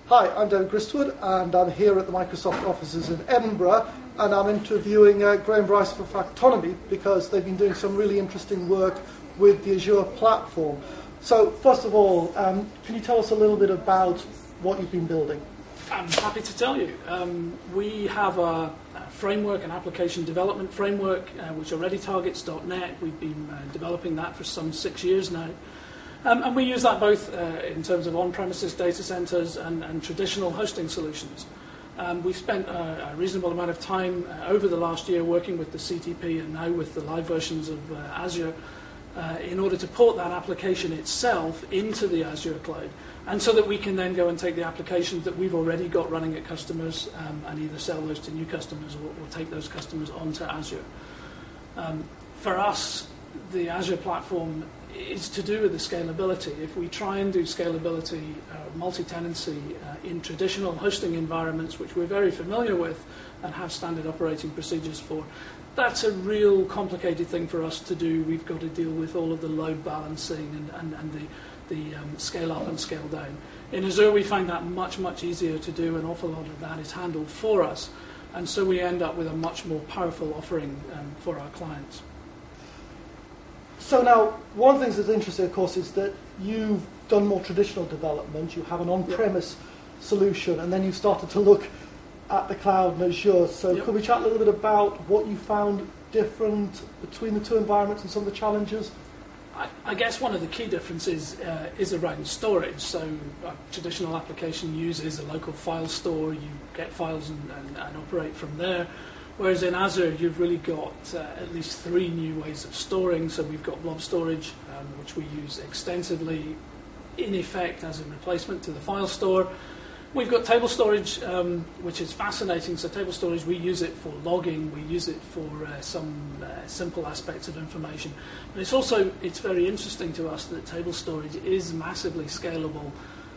Hi, I'm David Gristwood, and I'm here at the Microsoft offices in Edinburgh, and I'm interviewing Graham Bryce for Factonomy because they've been doing some really interesting work with the Azure platform. So, first of all, can you tell us a little bit about what you've been building? I'm happy to tell you. We have a framework, an application development framework, which already targets .NET. We've been developing that for some 6 years now. And we use that both in terms of on-premises data centers and traditional hosting solutions. We've spent a reasonable amount of time over the last year working with the CTP and now with the live versions of Azure in order to port that application itself into the Azure cloud, and so that we can then go and take the applications that we've already got running at customers and either sell those to new customers or take those customers onto Azure. For us, the Azure platform is to do with the scalability. If we try and do scalability, multi-tenancy in traditional hosting environments, which we're very familiar with and have standard operating procedures for, that's a real complicated thing for us to do. We've got to deal with all of the load balancing and the scale up and scale down. In Azure, we find that much, much easier to do. An awful lot of that is handled for us, and so we end up with a much more powerful offering for our clients. So now, one of the things that's interesting, of course, is that you've done more traditional development. You have an on-premise solution, and then you've started to look at the cloud and Azure. So could we chat a little bit about what you found different between the two environments and some of the challenges? I guess one of the key differences is around storage. So a traditional application uses a local file store. You get files and operate from there. Whereas in Azure, you've really got at least 3 new ways of storing. So we've got blob storage, which we use extensively, in effect as a replacement to the file store. We've got table storage, which is fascinating. So table storage, we use it for logging. We use it for some simple aspects of information. But it's very interesting to us that table storage is massively scalable.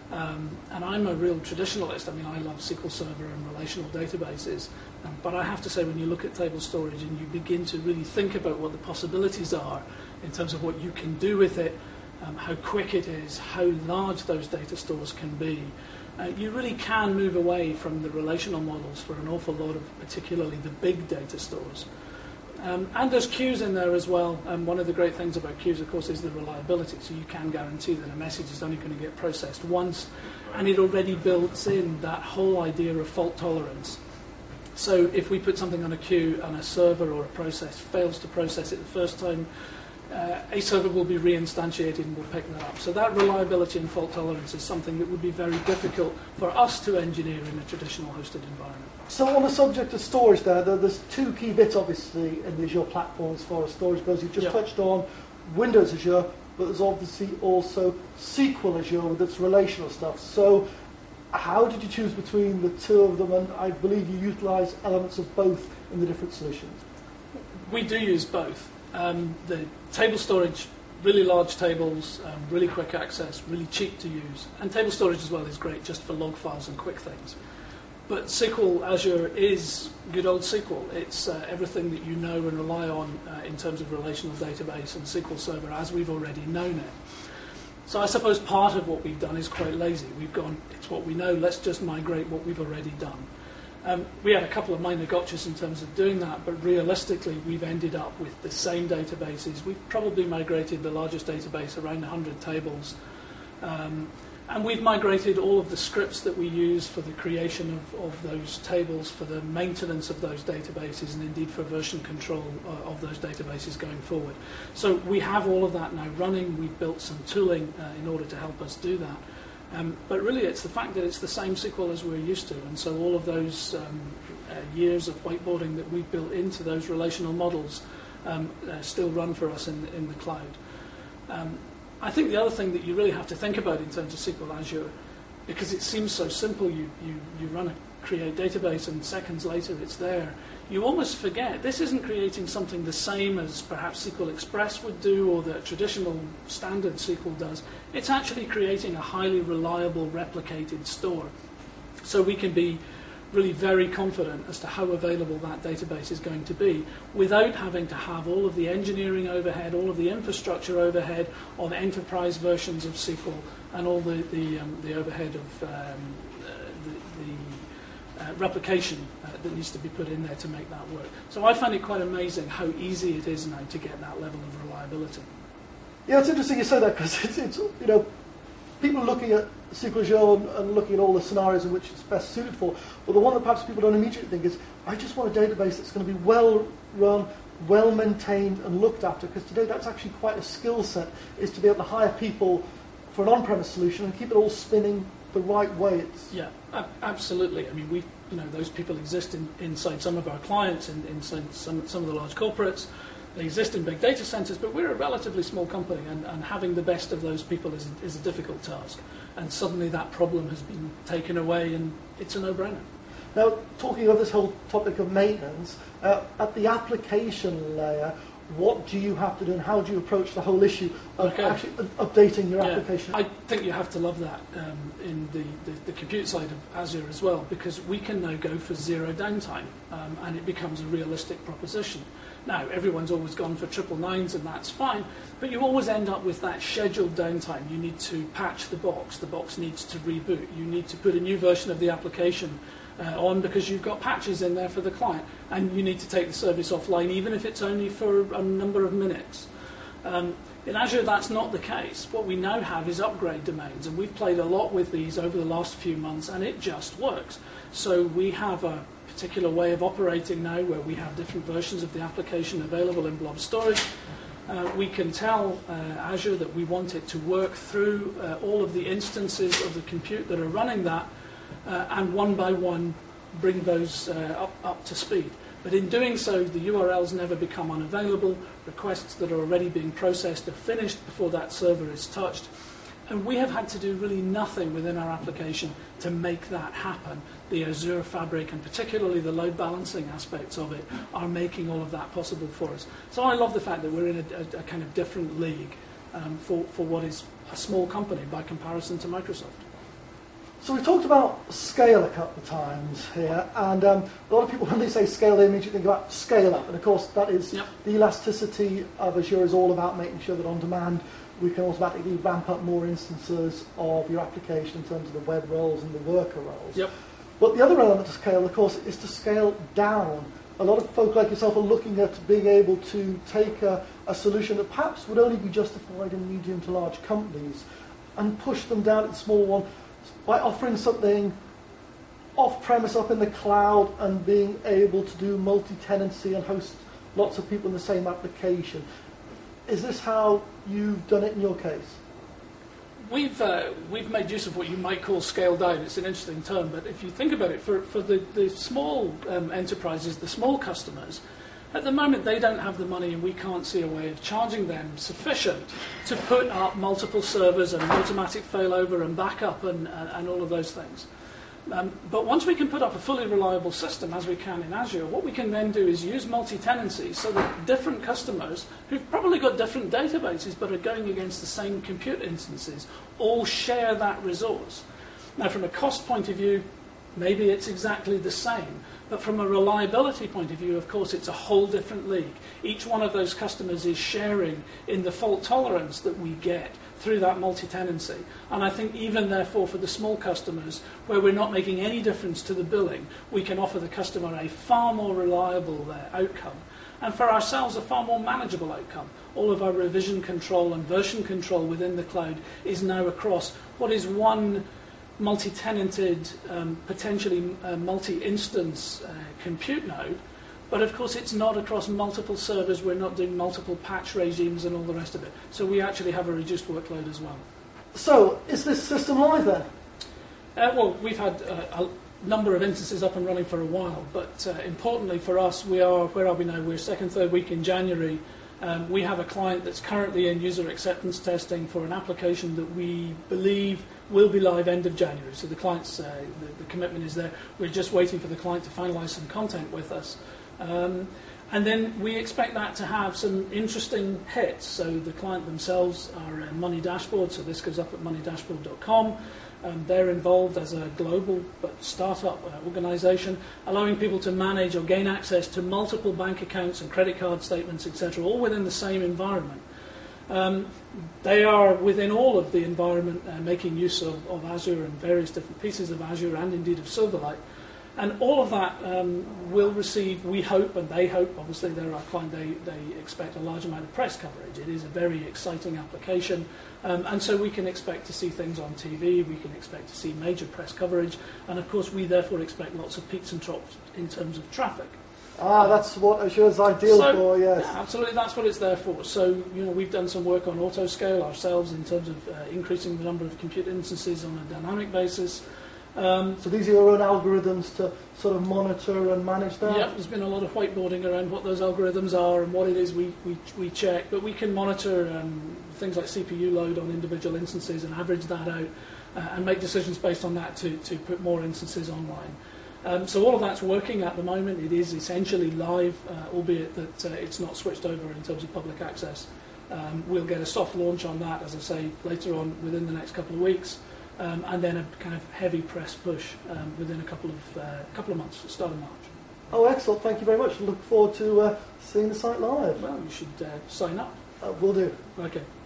And I'm a real traditionalist. I mean, I love SQL Server and relational databases. But I have to say, when you look at table storage and you begin to really think about what the possibilities are in terms of what you can do with it, how quick it is, how large those data stores can be, you really can move away from the relational models for an awful lot of particularly the big data stores. And there's queues in there as well. One of the great things about queues, of course, is the reliability. So you can guarantee that a message is only going to get processed once, and it already builds in that whole idea of fault tolerance. So if we put something on a queue and a server or a process fails to process it the first time, a server will be reinstantiated and will pick that up. So that reliability and fault tolerance is something that would be very difficult for us to engineer in a traditional hosted environment. So on the subject of storage there's 2 key bits, obviously, in the Azure platform as far as storage goes. You've just touched on Windows Azure, but there's obviously also SQL Azure with its relational stuff. So how did you choose between the two of them? And I believe you utilize elements of both in the different solutions. We do use both. The table storage, really large tables, really quick access, really cheap to use. And table storage as well is great just for log files and quick things. But SQL Azure is good old SQL. It's everything that you know and rely on in terms of relational database and SQL Server as we've already known it. So I suppose part of what we've done is quite lazy. We've gone, it's what we know, let's just migrate what we've already done. We had a couple of minor gotchas in terms of doing that, but realistically we've ended up with the same databases. We've probably migrated the largest database, around 100 tables. And we've migrated all of the scripts that we use for the creation of those tables, for the maintenance of those databases, and indeed for version control of those databases going forward. So we have all of that now running. We've built some tooling in order to help us do that. But really it's the fact that it's the same SQL as we're used to, and so all of those years of whiteboarding that we've built into those relational models still run for us in the cloud. I think the other thing that you really have to think about in terms of SQL Azure, because it seems so simple, you run a create database and seconds later it's there, you almost forget this isn't creating something the same as perhaps SQL Express would do or that traditional standard SQL does. It's actually creating a highly reliable replicated store. So we can be really very confident as to how available that database is going to be without having to have all of the engineering overhead, all of the infrastructure overhead of enterprise versions of SQL and all the overhead of replication that needs to be put in there to make that work. So I find it quite amazing how easy it is now to get that level of reliability. Yeah, it's interesting you say that, because it's people are looking at SQL Azure and looking at all the scenarios in which it's best suited for, but the one that perhaps people don't immediately think is, I just want a database that's going to be well run, well maintained and looked after, because today that's actually quite a skill set, is to be able to hire people for an on-premise solution and keep it all spinning the right way. Yeah, absolutely. I mean, those people exist inside some of our clients, inside some of the large corporates. They exist in big data centers, but we're a relatively small company, and having the best of those people is a difficult task. And suddenly that problem has been taken away, and it's a no-brainer. Now, talking of this whole topic of maintenance, at the application layer, what do you have to do, and how do you approach the whole issue of actually updating your application? I think you have to love that in the compute side of Azure as well, because we can now go for zero downtime, and it becomes a realistic proposition. Now, everyone's always gone for 999s, and that's fine, but you always end up with that scheduled downtime. You need to patch the box needs to reboot, you need to put a new version of the application on because you've got patches in there for the client, and you need to take the service offline even if it's only for a number of minutes. In Azure, that's not the case. What we now have is upgrade domains, and we've played a lot with these over the last few months, and it just works. So we have a particular way of operating now where we have different versions of the application available in blob storage. We can tell Azure that we want it to work through all of the instances of the compute that are running that, and one by one bring those up to speed. But in doing so, the URLs never become unavailable. Requests that are already being processed are finished before that server is touched. And we have had to do really nothing within our application to make that happen. The Azure Fabric, and particularly the load balancing aspects of it, are making all of that possible for us. So I love the fact that we're in a kind of different league for what is a small company by comparison to Microsoft. So we talked about scale a couple of times here, and a lot of people, when they say scale, they immediately think about scale up. And of course, that is the elasticity of Azure is all about making sure that on demand we can automatically ramp up more instances of your application in terms of the web roles and the worker roles. Yep. But the other element to scale, of course, is to scale down. A lot of folk like yourself are looking at being able to take a solution that perhaps would only be justified in medium to large companies and push them down to the small one by offering something off-premise up in the cloud and being able to do multi-tenancy and host lots of people in the same application. Is this how you've done it in your case? We've made use of what you might call scale down. It's an interesting term, but if you think about it, for the small enterprises, the small customers, at the moment they don't have the money, and we can't see a way of charging them sufficient to put up multiple servers and automatic failover and backup and all of those things. But once we can put up a fully reliable system, as we can in Azure, what we can then do is use multi-tenancy so that different customers, who've probably got different databases but are going against the same compute instances, all share that resource. Now, from a cost point of view, maybe it's exactly the same. But from a reliability point of view, of course, it's a whole different league. Each one of those customers is sharing in the fault tolerance that we get through that multi-tenancy. And I think even therefore for the small customers, where we're not making any difference to the billing, we can offer the customer a far more reliable outcome. And for ourselves, a far more manageable outcome. All of our revision control and version control within the cloud is now across what is one multi-tenanted, potentially multi-instance compute node. But of course, it's not across multiple servers. We're not doing multiple patch regimes and all the rest of it. So we actually have a reduced workload as well. So, is this system live then? Well, we've had a number of instances up and running for a while. But importantly for us, where are we now? We're second, third week in January. We have a client that's currently in user acceptance testing for an application that we believe will be live end of January. So the client's the commitment is there. We're just waiting for the client to finalise some content with us. And then we expect that to have some interesting hits. So the client themselves are a Money Dashboard, so this goes up at moneydashboard.com. They're involved as a global but startup organisation, allowing people to manage or gain access to multiple bank accounts and credit card statements, etc., all within the same environment. They are within all of the environment making use of Azure and various different pieces of Azure and indeed of Silverlight. And all of that will receive, we hope, and they hope, obviously they're our client, they expect a large amount of press coverage. It is a very exciting application, and so we can expect to see things on TV, we can expect to see major press coverage, and of course we therefore expect lots of peaks and troughs in terms of traffic. That's what Azure's ideal for, yes. Yeah, absolutely, that's what it's there for. So, we've done some work on autoscale ourselves in terms of increasing the number of compute instances on a dynamic basis. So these are your own algorithms to sort of monitor and manage that? Yeah, there's been a lot of whiteboarding around what those algorithms are and what it is we check, but we can monitor things like CPU load on individual instances and average that out and make decisions based on that to put more instances online. So all of that's working at the moment. It is essentially live, albeit that it's not switched over in terms of public access. We'll get a soft launch on that, as I say, later on within the next couple of weeks. And then a kind of heavy press push within a couple of months, start of March. Oh, excellent. Thank you very much. Look forward to seeing the site live. Well, you should sign up. Will do. Okay.